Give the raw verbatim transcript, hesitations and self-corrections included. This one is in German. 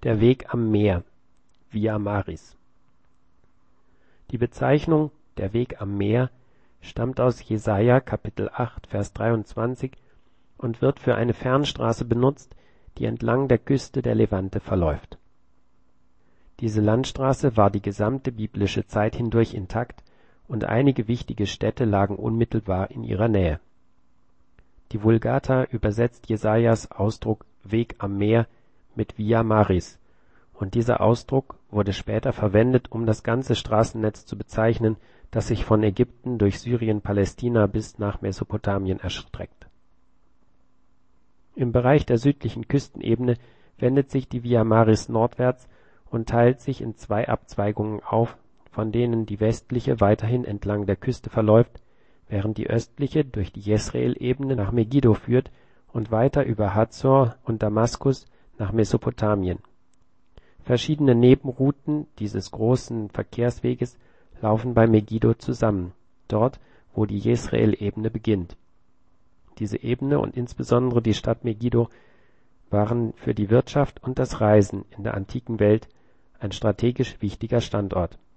Der Weg am Meer, Via Maris. Die Bezeichnung der Weg am Meer stammt aus Jesaja Kapitel acht, Vers dreiundzwanzig und wird für eine Fernstraße benutzt, die entlang der Küste der Levante verläuft. Diese Landstraße war die gesamte biblische Zeit hindurch intakt und einige wichtige Städte lagen unmittelbar in ihrer Nähe. Die Vulgata übersetzt Jesajas Ausdruck Weg am Meer mit Via Maris, und dieser Ausdruck wurde später verwendet, um das ganze Straßennetz zu bezeichnen, das sich von Ägypten durch Syrien, Palästina bis nach Mesopotamien erstreckt. Im Bereich der südlichen Küstenebene wendet sich die Via Maris nordwärts und teilt sich in zwei Abzweigungen auf, von denen die westliche weiterhin entlang der Küste verläuft, während die östliche durch die Jesreel-Ebene nach Megiddo führt und weiter über Hazor und Damaskus nach Mesopotamien. Verschiedene Nebenrouten dieses großen Verkehrsweges laufen bei Megiddo zusammen, dort, wo die Jesreel-Ebene beginnt. Diese Ebene und insbesondere die Stadt Megiddo waren für die Wirtschaft und das Reisen in der antiken Welt ein strategisch wichtiger Standort